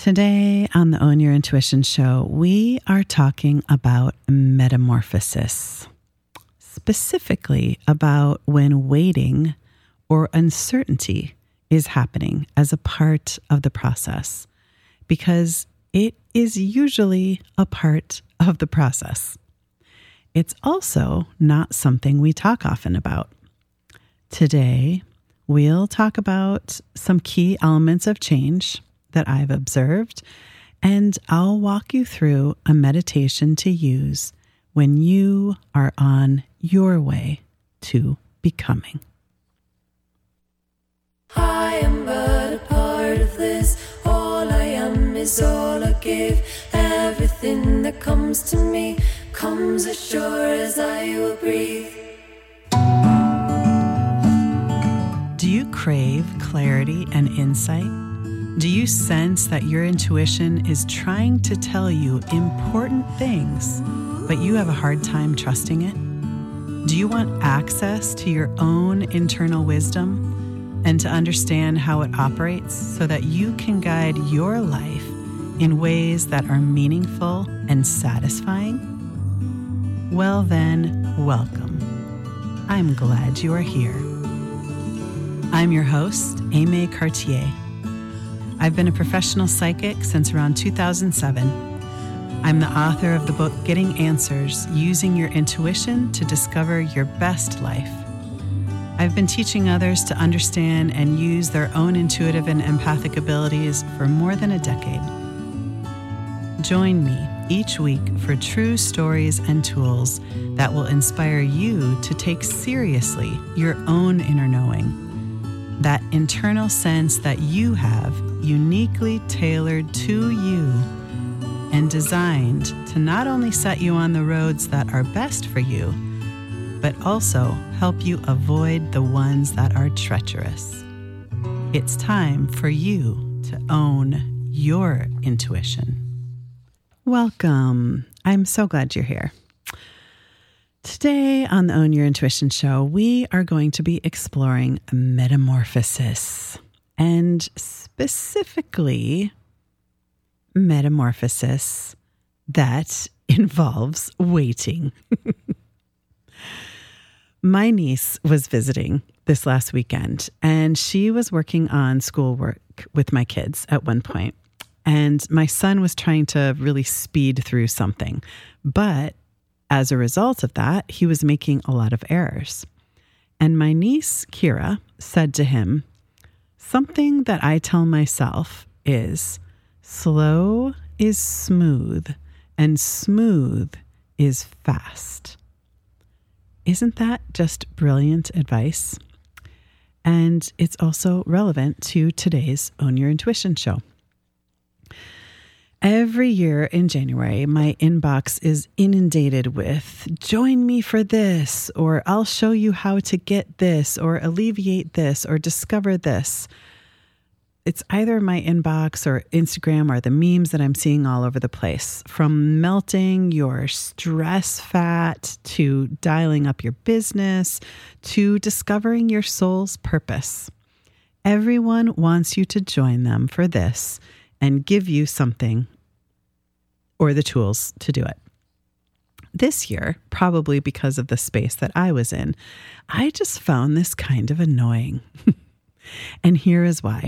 Today on the Own Your Intuition show, we are talking about metamorphosis, specifically about when waiting or uncertainty is happening as a part of the process, because it is usually a part of the process. It's also not something we talk often about. Today, we'll talk about some key elements of change that I've observed, and I'll walk you through a meditation to use when you are on your way to becoming. I am but a part of this. All I am is all I give. Everything that comes to me comes as sure as I will breathe. Do you crave clarity and insight? Do you sense that your intuition is trying to tell you important things, but you have a hard time trusting it? Do you want access to your own internal wisdom and to understand how it operates so that you can guide your life in ways that are meaningful and satisfying? Well then, welcome. I'm glad you are here. I'm your host, Aimee Cartier. I've been a professional psychic since around 2007. I'm the author of the book, Getting Answers, Using Your Intuition to Discover Your Best Life. I've been teaching others to understand and use their own intuitive and empathic abilities for more than a decade. Join me each week for true stories and tools that will inspire you to take seriously your own inner knowing, that internal sense that you have uniquely tailored to you and designed to not only set you on the roads that are best for you, but also help you avoid the ones that are treacherous. It's time for you to own your intuition. Welcome. I'm so glad you're here. Today on the Own Your Intuition show, we are going to be exploring metamorphosis, and specifically metamorphosis that involves waiting. My niece was visiting this last weekend, and she was working on schoolwork with my kids at one point, and my son was trying to really speed through something, but as a result of that, he was making a lot of errors. And my niece, Kira, said to him, "Something that I tell myself is slow is smooth and smooth is fast." Isn't that just brilliant advice? And it's also relevant to today's Own Your Intuition show. Every year in January, my inbox is inundated with, "Join me for this," or "I'll show you how to get this," or "alleviate this," or "discover this." It's either my inbox or Instagram or the memes that I'm seeing all over the place, from melting your stress fat to dialing up your business to discovering your soul's purpose. Everyone wants you to join them for this and give you something or the tools to do it. This year, probably because of the space that I was in, I just found this kind of annoying. And here is why.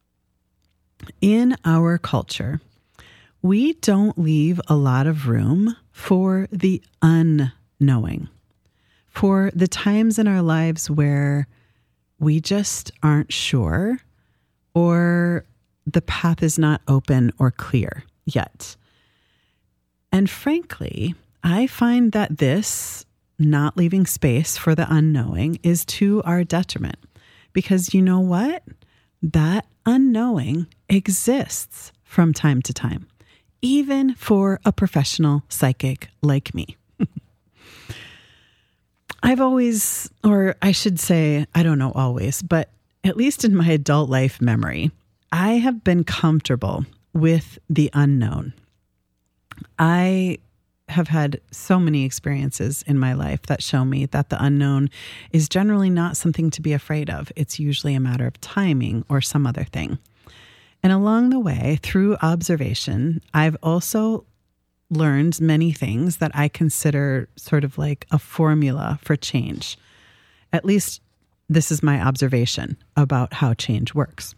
In our culture, we don't leave a lot of room for the unknowing, for the times in our lives where we just aren't sure, or the path is not open or clear yet. And frankly, I find that this not leaving space for the unknowing is to our detriment, because you know what? That unknowing exists from time to time, even for a professional psychic like me. I've always, or I should say, I don't know always, but at least in my adult life memory, I have been comfortable with the unknown. I have had so many experiences in my life that show me that the unknown is generally not something to be afraid of. It's usually a matter of timing or some other thing. And along the way, through observation, I've also learned many things that I consider sort of like a formula for change. At least this is my observation about how change works.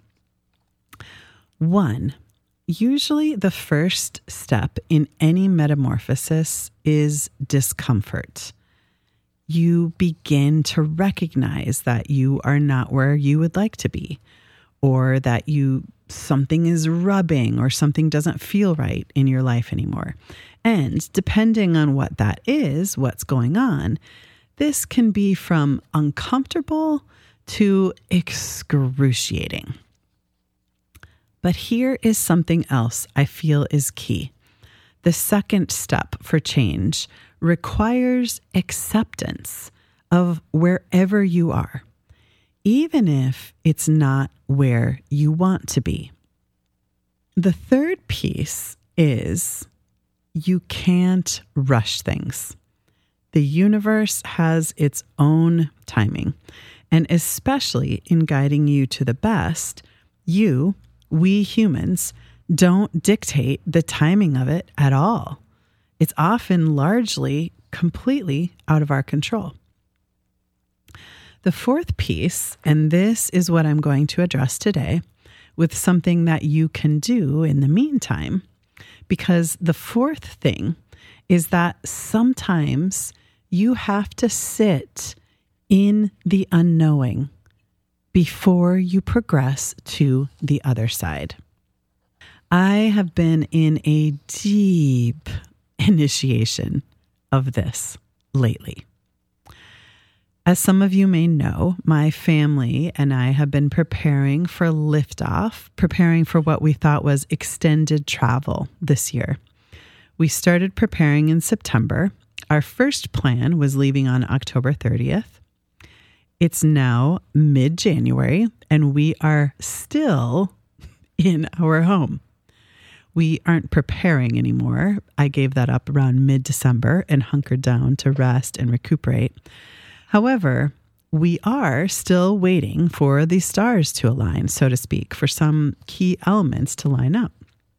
1, usually the first step in any metamorphosis is discomfort. You begin to recognize that you are not where you would like to be, or that something is rubbing or something doesn't feel right in your life anymore. And depending on what that is, what's going on, this can be from uncomfortable to excruciating. But here is something else I feel is key. The second step for change requires acceptance of wherever you are, even if it's not where you want to be. The third piece is you can't rush things. The universe has its own timing, and especially in guiding you to the best, we humans don't dictate the timing of it at all. It's often largely, completely out of our control. The fourth piece, and this is what I'm going to address today, with something that you can do in the meantime, because the fourth thing is that sometimes you have to sit in the unknowing before you progress to the other side. I have been in a deep initiation of this lately. As some of you may know, my family and I have been preparing for liftoff, preparing for what we thought was extended travel this year. We started preparing in September. Our first plan was leaving on October 30th. It's now mid-January, and we are still in our home. We aren't preparing anymore. I gave that up around mid-December and hunkered down to rest and recuperate. However, we are still waiting for the stars to align, so to speak, for some key elements to line up.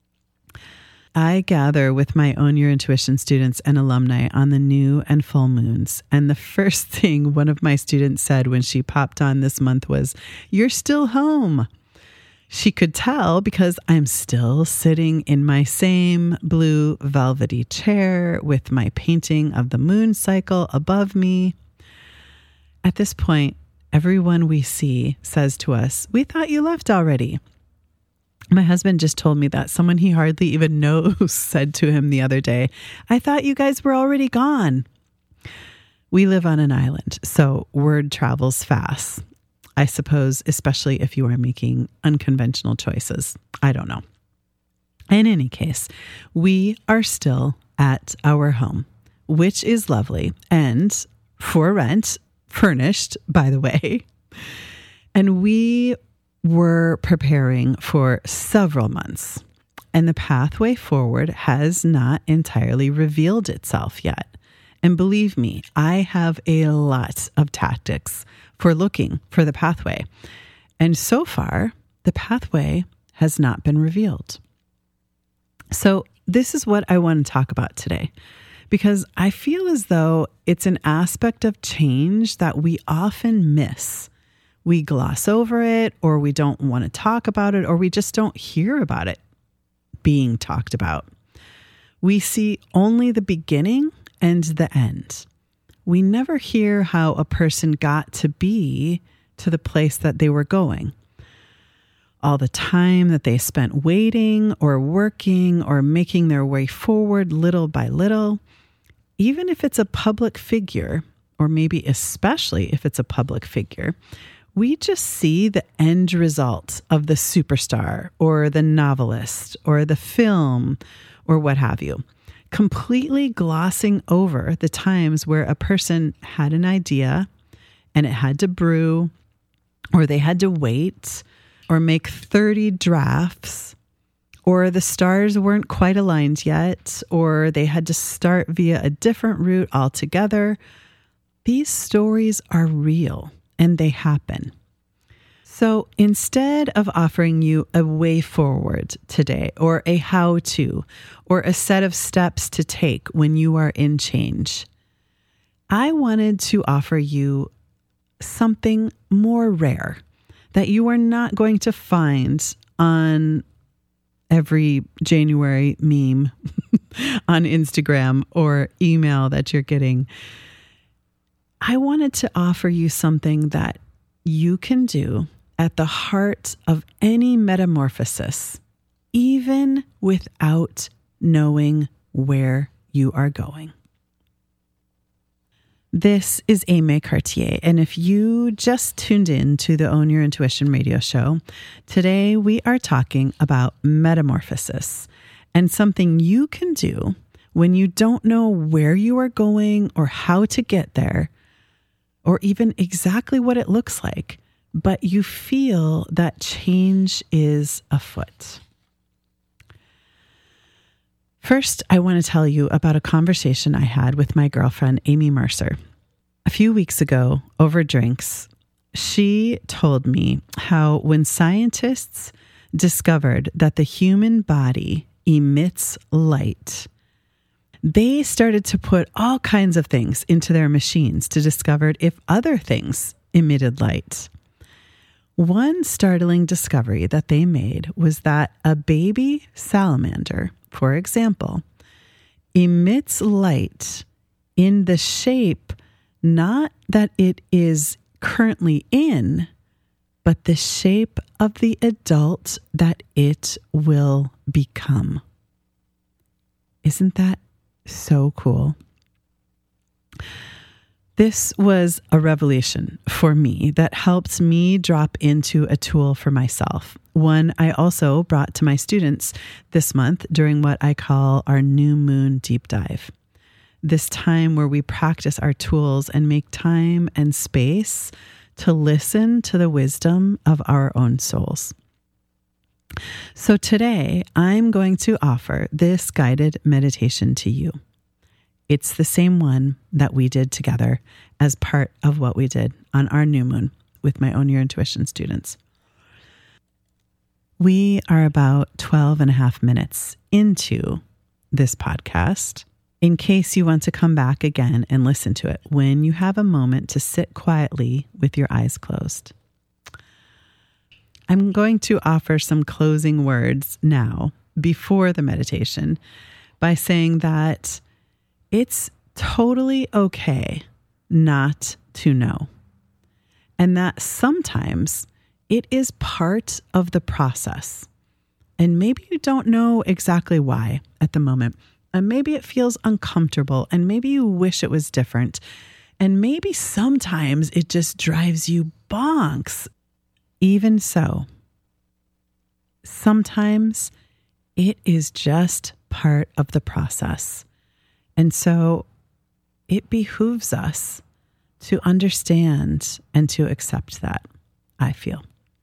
I gather with my Own Your Intuition students and alumni on the new and full moons. And the first thing one of my students said when she popped on this month was, "You're still home." She could tell because I'm still sitting in my same blue velvety chair with my painting of the moon cycle above me. At this point, everyone we see says to us, "We thought you left already." My husband just told me that someone he hardly even knows said to him the other day, "I thought you guys were already gone." We live on an island, so word travels fast. I suppose, especially if you are making unconventional choices. I don't know. In any case, we are still at our home, which is lovely and for rent, furnished, by the way. And we were preparing for several months, and the pathway forward has not entirely revealed itself yet. And believe me, I have a lot of tactics for looking for the pathway. And so far, the pathway has not been revealed. So this is what I want to talk about today, because I feel as though it's an aspect of change that we often miss. We gloss over it, or we don't want to talk about it, or we just don't hear about it being talked about. We see only the beginning and the end. We never hear how a person got to be to the place that they were going. All the time that they spent waiting or working or making their way forward little by little. Even if it's a public figure, or maybe especially if it's a public figure, we just see the end result of the superstar or the novelist or the film or what have you, completely glossing over the times where a person had an idea and it had to brew, or they had to wait or make 30 drafts, or the stars weren't quite aligned yet, or they had to start via a different route altogether. These stories are real and they happen. So instead of offering you a way forward today, or a how-to, or a set of steps to take when you are in change, I wanted to offer you something more rare that you are not going to find on every January meme on Instagram or email that you're getting. I wanted to offer you something that you can do at the heart of any metamorphosis, even without knowing where you are going. This is Aimee Cartier, and if you just tuned in to the Own Your Intuition radio show, today we are talking about metamorphosis and something you can do when you don't know where you are going or how to get there, or even exactly what it looks like, but you feel that change is afoot. First, I want to tell you about a conversation I had with my girlfriend, Amy Mercer. A few weeks ago, over drinks, she told me how when scientists discovered that the human body emits light, they started to put all kinds of things into their machines to discover if other things emitted light. One startling discovery that they made was that a baby salamander, for example, emits light in the shape not that it is currently in, but the shape of the adult that it will become. Isn't that so cool? This was a revelation for me that helped me drop into a tool for myself. One I also brought to my students this month during what I call our New Moon Deep Dive. This time where we practice our tools and make time and space to listen to the wisdom of our own souls. So today, I'm going to offer this guided meditation to you. It's the same one that we did together as part of what we did on our new moon with my Own Your Intuition students. We are about 12 and a half minutes into this podcast. In case you want to come back again and listen to it when you have a moment to sit quietly with your eyes closed. I'm going to offer some closing words now before the meditation by saying that it's totally okay not to know, and that sometimes it is part of the process. And maybe you don't know exactly why at the moment. And maybe it feels uncomfortable, and maybe you wish it was different. And maybe sometimes it just drives you bonks. Even so, sometimes it is just part of the process. And so it behooves us to understand and to accept that, I feel.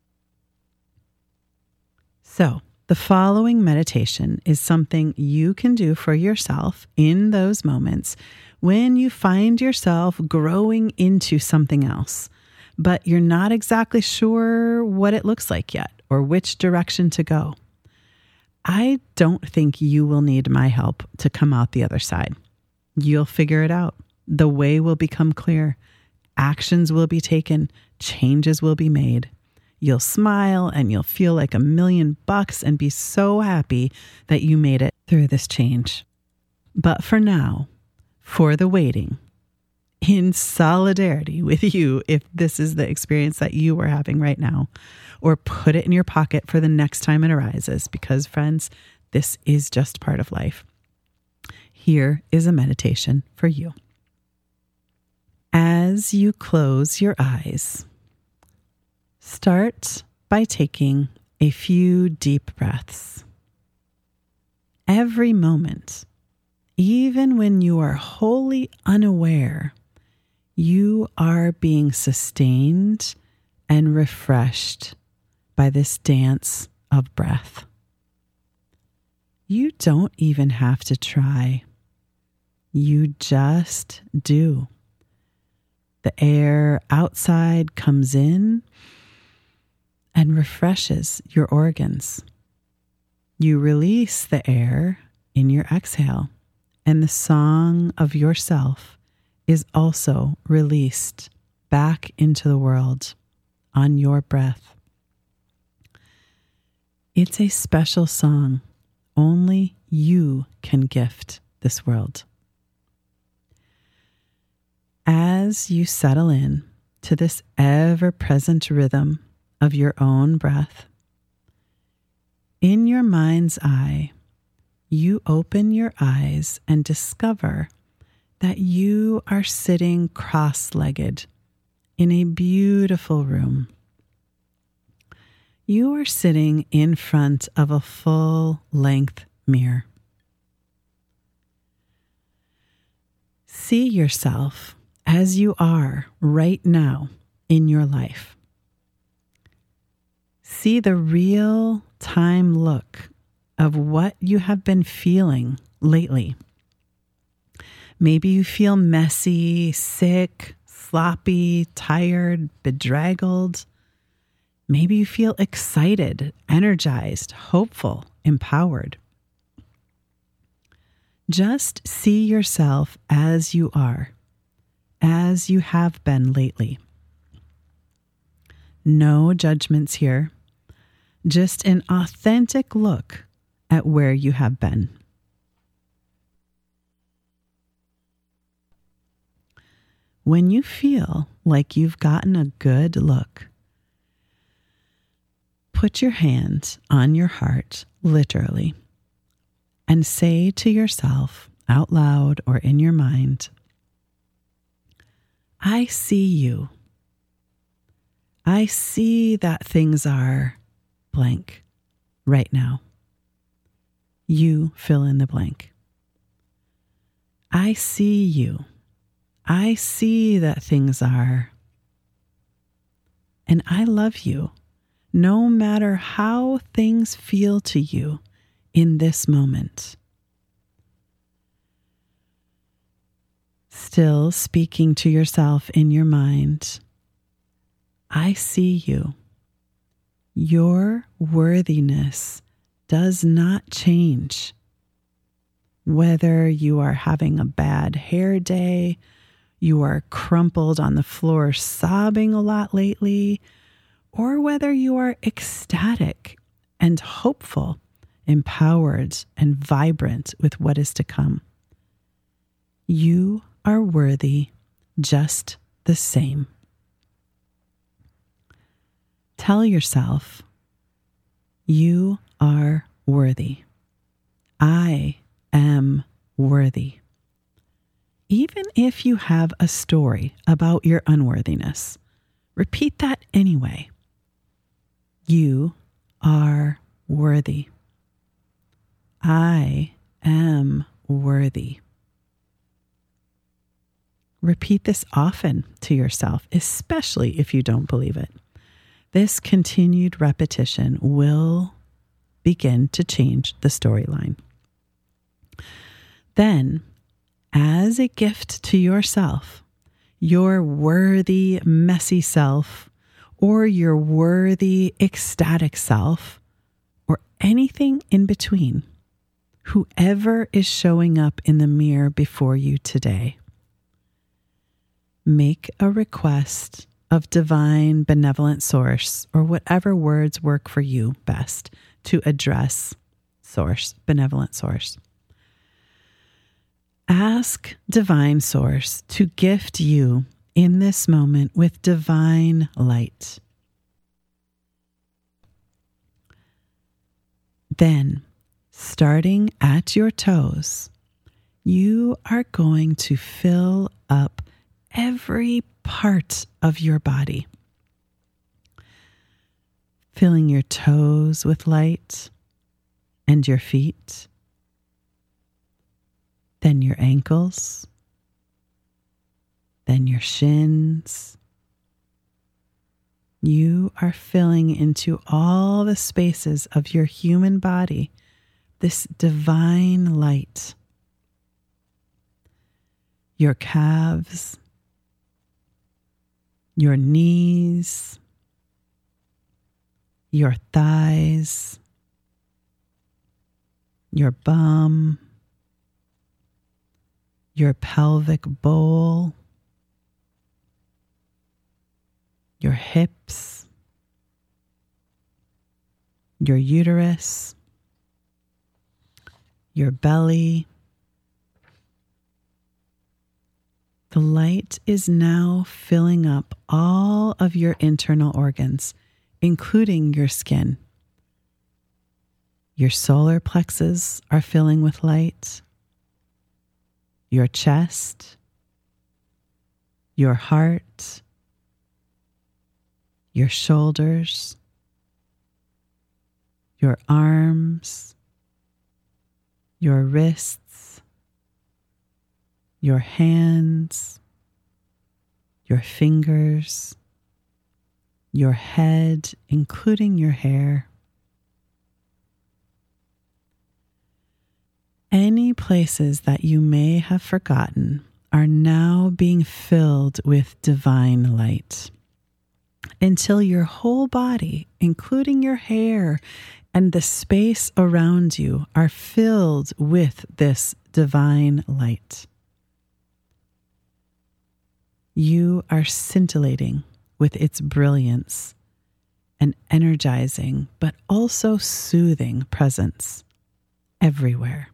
So the following meditation is something you can do for yourself in those moments when you find yourself growing into something else, but you're not exactly sure what it looks like yet or which direction to go. I don't think you will need my help to come out the other side. You'll figure it out. The way will become clear. Actions will be taken. Changes will be made. You'll smile and you'll feel like $1,000,000 and be so happy that you made it through this change. But for now, for the waiting, in solidarity with you, if this is the experience that you are having right now, or put it in your pocket for the next time it arises, because friends, this is just part of life. Here is a meditation for you. As you close your eyes, start by taking a few deep breaths. Every moment, even when you are wholly unaware, you are being sustained and refreshed by this dance of breath. You don't even have to try. You just do. The air outside comes in and refreshes your organs. You release the air in your exhale, and the song of yourself is also released back into the world on your breath. It's a special song. Only you can gift this world. As you settle in to this ever-present rhythm of your own breath, in your mind's eye, you open your eyes and discover that you are sitting cross-legged in a beautiful room. You are sitting in front of a full-length mirror. See yourself as you are right now in your life. See the real-time look of what you have been feeling lately. Maybe you feel messy, sick, sloppy, tired, bedraggled. Maybe you feel excited, energized, hopeful, empowered. Just see yourself as you are, as you have been lately. No judgments here, just an authentic look at where you have been. When you feel like you've gotten a good look, put your hand on your heart, literally, and say to yourself out loud or in your mind, I see you. I see that things are blank right now. You fill in the blank. I see you. I see that things are. And I love you, no matter how things feel to you in this moment. Still speaking to yourself in your mind, I see you. Your worthiness does not change. Whether you are having a bad hair day, you are crumpled on the floor sobbing a lot lately, or whether you are ecstatic and hopeful, empowered and vibrant with what is to come. You are worthy just the same. Tell yourself, you are worthy. I am worthy. Even if you have a story about your unworthiness, repeat that anyway. You are worthy. I am worthy. Repeat this often to yourself, especially if you don't believe it. This continued repetition will begin to change the storyline. Then, as a gift to yourself, your worthy, messy self, or your worthy, ecstatic self, or anything in between, whoever is showing up in the mirror before you today, make a request of divine benevolent source, or whatever words work for you best to address source, benevolent source. Ask divine source to gift you in this moment with divine light. Then, starting at your toes, you are going to fill up every part of your body. Filling your toes with light and your feet, then your ankles, then your shins. You are filling into all the spaces of your human body this divine light. Your calves, your knees, your thighs, your bum, your pelvic bowl, your hips, your uterus, your belly. The light is now filling up all of your internal organs, including your skin. Your solar plexus are filling with light. Your chest, your heart, your shoulders, your arms, your wrists, your hands, your fingers, your head, including your hair. Any places that you may have forgotten are now being filled with divine light until your whole body, including your hair and the space around you, are filled with this divine light. You are scintillating with its brilliance and energizing, but also soothing presence everywhere.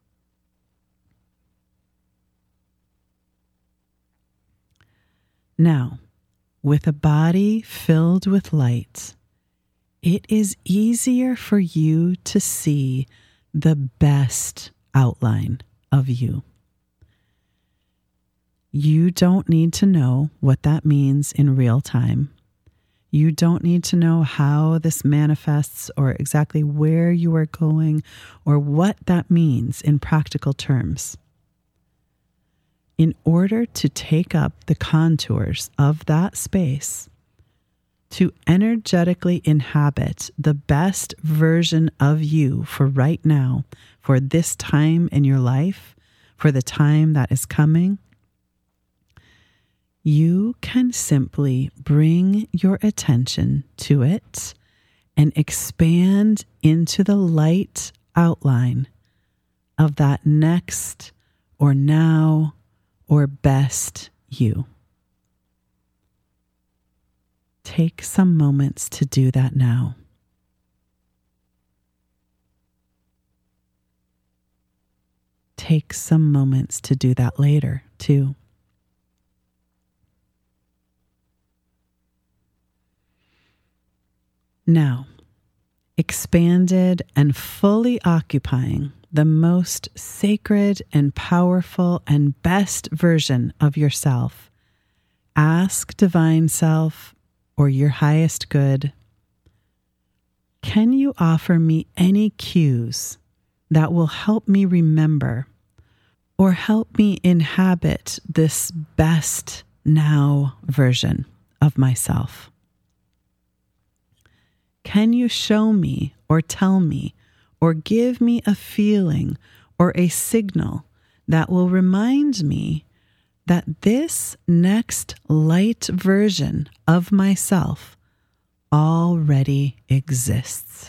Now, with a body filled with light, it is easier for you to see the best outline of you. You don't need to know what that means in real time. You don't need to know how this manifests or exactly where you are going or what that means in practical terms. In order to take up the contours of that space, to energetically inhabit the best version of you for right now, for this time in your life, for the time that is coming, you can simply bring your attention to it and expand into the light outline of that next or now or best you. Take some moments to do that now. Take some moments to do that later, too. Now, expanded and fully occupying the most sacred and powerful and best version of yourself, ask Divine Self or your highest good, can you offer me any cues that will help me remember or help me inhabit this best now version of myself? Can you show me or tell me or give me a feeling or a signal that will remind me that this next light version of myself already exists?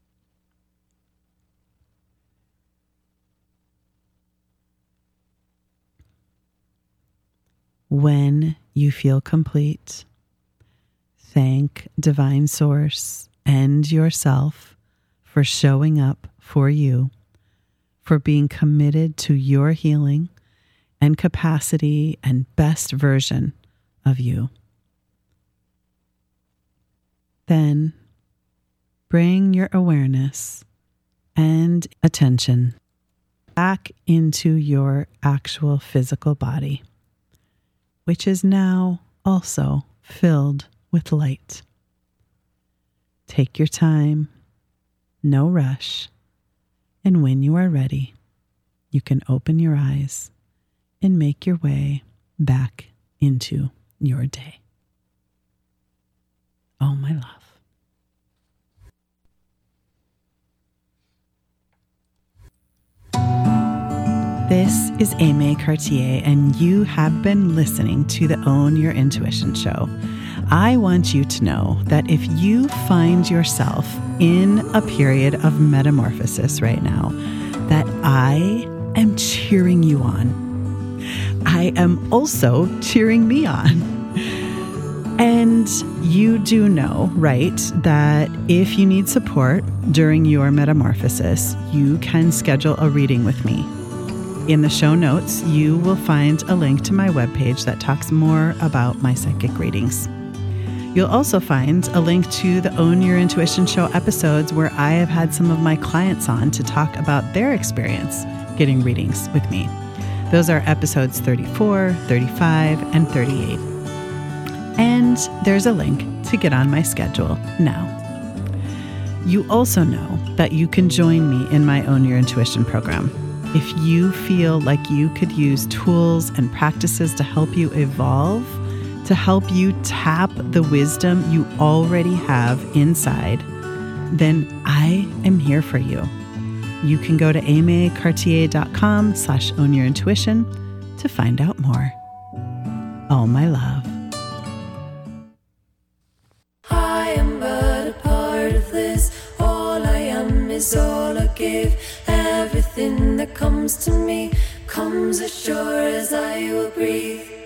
When you feel complete, thank Divine Source and yourself for showing up for you, for being committed to your healing and capacity and best version of you. Then bring your awareness and attention back into your actual physical body, which is now also filled with light. Take your time, no rush, and when you are ready, you can open your eyes and make your way back into your day. Oh, my love. This is Aimee Cartier, and you have been listening to the Own Your Intuition show. I want you to know that if you find yourself in a period of metamorphosis right now, that I am cheering you on. I am also cheering me on. And you do know, right, that if you need support during your metamorphosis, you can schedule a reading with me. In the show notes, you will find a link to my webpage that talks more about my psychic readings. You'll also find a link to the Own Your Intuition show episodes where I have had some of my clients on to talk about their experience getting readings with me. Those are episodes 34, 35, and 38. And there's a link to get on my schedule now. You also know that you can join me in my Own Your Intuition program. If you feel like you could use tools and practices to help you evolve, to help you tap the wisdom you already have inside, then I am here for you. You can go to aimeecartier.com/ownyourintuition to find out more. All my love. I am but a part of this. All I am is all I give. Everything that comes to me comes as sure as I will breathe.